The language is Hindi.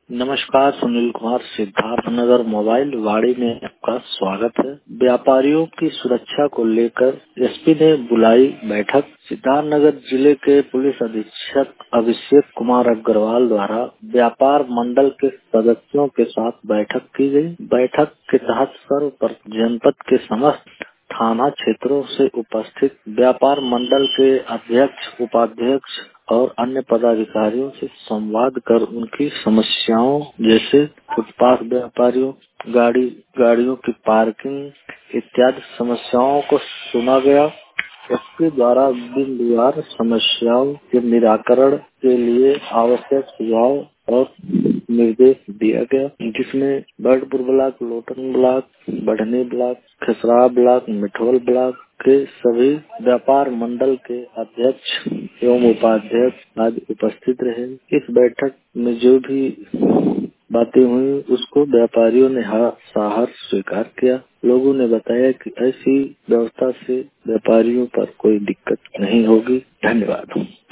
नमस्कार, सुनील कुमार, सिद्धार्थ नगर मोबाइल वाड़ी में आपका स्वागत है। व्यापारियों की सुरक्षा को लेकर एसपी ने बुलाई बैठक। सिद्धार्थ नगर जिले के पुलिस अधीक्षक अभिषेक कुमार अग्रवाल द्वारा व्यापार मंडल के सदस्यों के साथ बैठक की गई। बैठक के तहत सर्वप्रथम जनपद के समस्त थाना क्षेत्रों से उपस्थित व्यापार मंडल के अध्यक्ष, उपाध्यक्ष और अन्य पदाधिकारियों से संवाद कर उनकी समस्याओं जैसे फुटपाथ व्यापारियों, गाड़ियों की पार्किंग इत्यादि समस्याओं को सुना गया। इसके द्वारा बिंदुवार समस्याओं के निराकरण के लिए आवश्यक सुझाव और निर्देश दिया गया, जिसमें Birdpur block, Lotan block, Barhni block, Khasra block, Mithaul block के सभी व्यापार मंडल के अध्यक्ष एवं उपाध्यक्ष आज उपस्थित रहे। इस बैठक में जो भी बातें हुई उसको व्यापारियों ने सहर्ष स्वीकार किया। लोगों ने बताया कि ऐसी व्यवस्था से व्यापारियों पर कोई दिक्कत नहीं होगी। धन्यवाद।